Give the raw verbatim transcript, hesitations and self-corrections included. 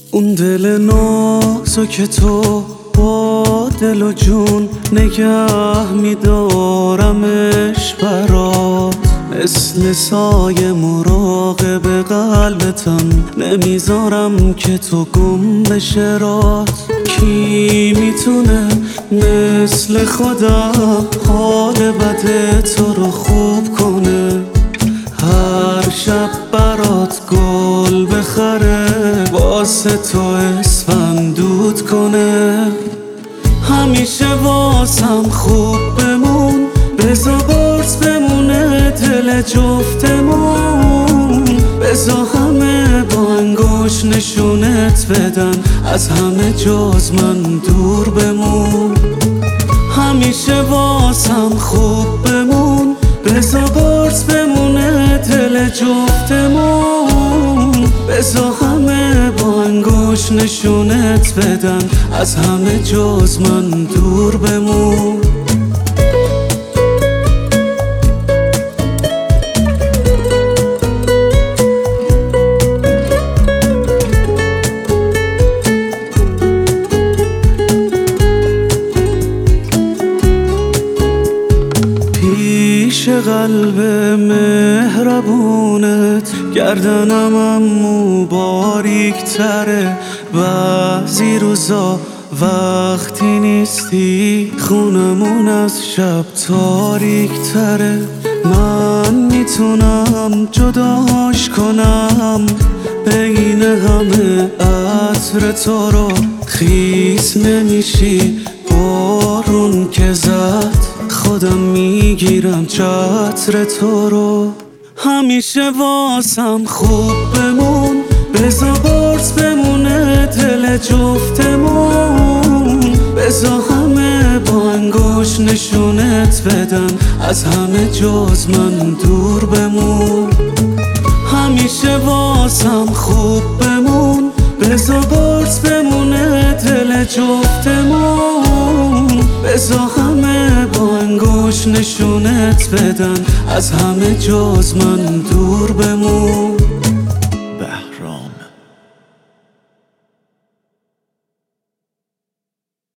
اون دل نازک تو با دل و جون نگه میدارمش برات، مثل سایه مراقب قلبتم، نمیذارم که تو گم بشه رات. کی میتونه مثل خودم حال بد تو رو خوب کنه، هر شب برات گل بخره، واسه تو اسفندود کنه. همیشه واسم خوب بمون، بزا برز بمونه دل جفتمون، بزا همه با انگوش نشونت بدن، از همه جز من دور بمون. همیشه واسم خوب بمون، بزا برز بمونه دل جفتمون، بزا همه با انگوش نشونت بدن، از همه جز من دور بمون. پیش قلب مهربونت گردنم امو باریک تره، بعضی روزا وقتی نیستی خونمون از شب تاریک تره. من میتونم جداش کنم بین همه عطر تو رو، خیس نمیشی بارون که زد، خودم میگیرم چتر تو رو. همیشه واسم خوب بمون، بزا برز بمونه دل جفتمون، بزا همه با انگوش نشونت بدن، از همه جز من دور بمون. همیشه واسم خوب بمون، بزا برز بمونه دل جفتمون، بزا همه با انگوش نشونت بدن، از همه جز من دور بمون.